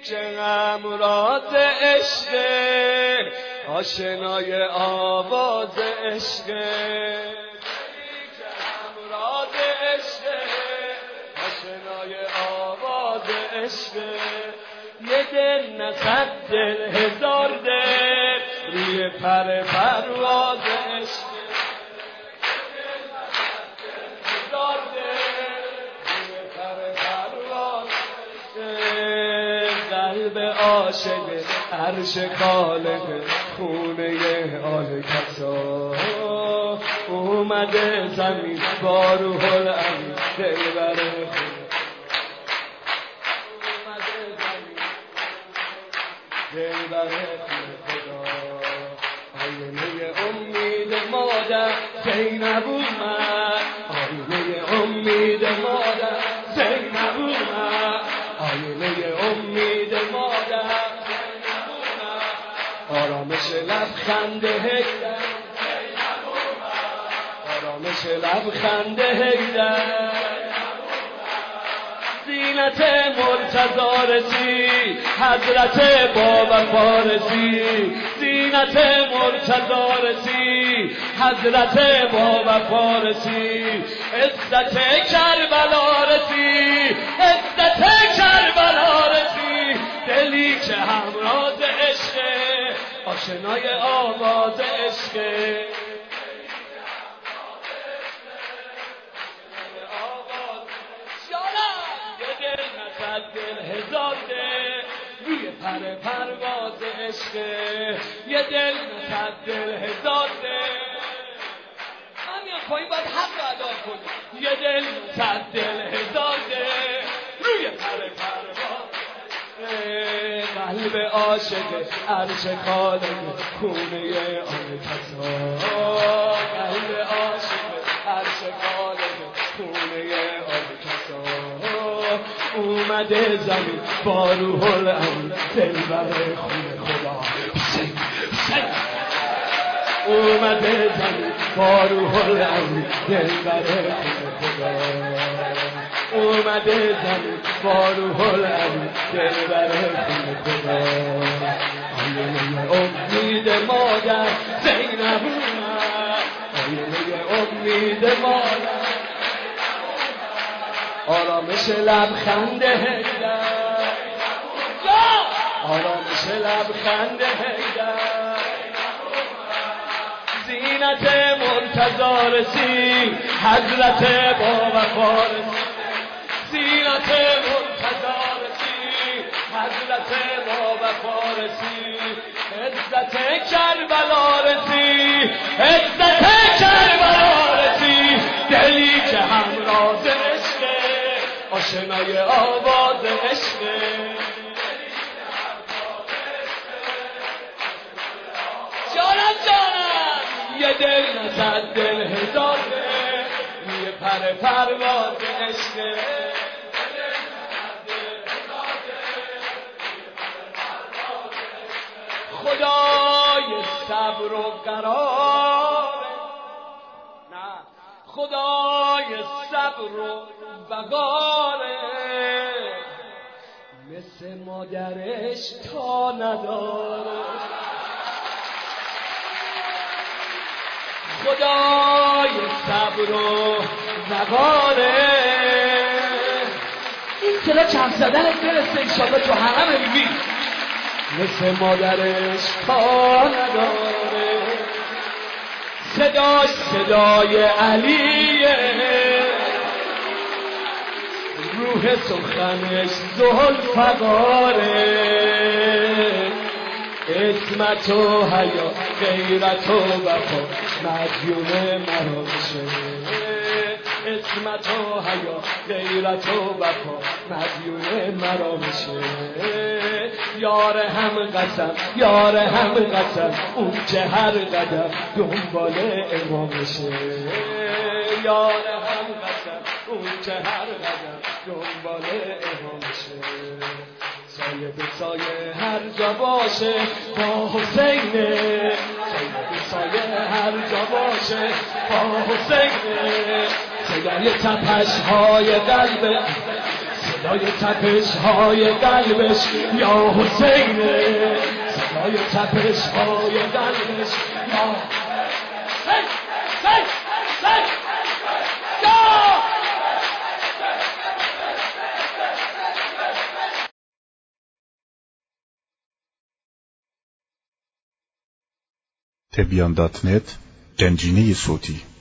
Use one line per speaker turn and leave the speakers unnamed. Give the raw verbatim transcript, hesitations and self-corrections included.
که همراز عشق، آشنای آواز عشق، دلی که همراز عشق، آشنای آواز عشق. یه دل نه صد دل هزار دل روی پر پرواز عشق، هزار دل روی پر پرواز عشق. قلب عاشق عرش خالق، خونه آل کسا اومده زمین با روح الامین، دلبر خونه دلبر خدا. آینه امید مادر زینب اومد، آینه امید مادر زینب اومد، آینه امید مادر زینب اومد. آرامش لبخند حیدر زینب اومد، آرامش لبخند حیدر. زینت مرتضی رسید حضرت بابا فارسی، زینت مرتضی رسید حضرت بابا فارسی. عزت کربلا رسید، عزت کربلا رسید. دلی که همراز عشق، آشنای آواز عشق. دل هزار دل روی پر پرواز عشق، یه دل صد دل هزار دل. من میام پایین باید حق ادا کنم. یه دل صد دل هزار دل روی پر پرواز. قلب عاشق عرش خالق، خونه آن کسا. قلب عاشق عرش خالق، خونه آن کسا. اومده زمین با روح الامین، دلبر خونه خدا. حسین حسین اومده زمین با روح الامین، دلبر خونه خدا. اومده زمین با روح الامین، دلبر خونه خدا. آینه امید مادر زینب اومد، آینه امید مادر. آرامش لبخند حیدر، آرامش لبخند حیدر. زینت مرتضی رسید حضرت بابا فارسی، زینت مرتضی رسید حضرت بابا فارسی. عزت کربلا رسید، عزت کربلا رسید. دلی که همراز عشق، آشنای آواز عشق. جانم جانم یه دل نه صد دل هزار دل روی پر پرواز عشق. خدای صبر و قرار، نه خدای صبر و بقاره، مثل مادرش تا نداره. خدای صبر و بقاره. این کلا چند زدن برسه انشالله تو همه میبین. مثل مادرش تا نداره. صداش صدای علیه، روح سخنش ذوالفقاره. عصمت و حیا غیرت و وفا مدیون مرامشه. عصمت و حیا غیرت و وفا مدیون مرامشه. یار هم قسم یار هم قسم اون که هر قدم دنبال امامشه. یار هم قسم اون که هر قدم دنبال امامشه. سایه به سایه هر جا باشه با حسینه. سایه به سایه هر جا باشه با حسینه. صدای تپش های قلب صدای تپش های قلبش یا حسینه، صدای تپش های قلبش یا حسین حسین حسین یا
تبیان دات نت گنجینه صوتی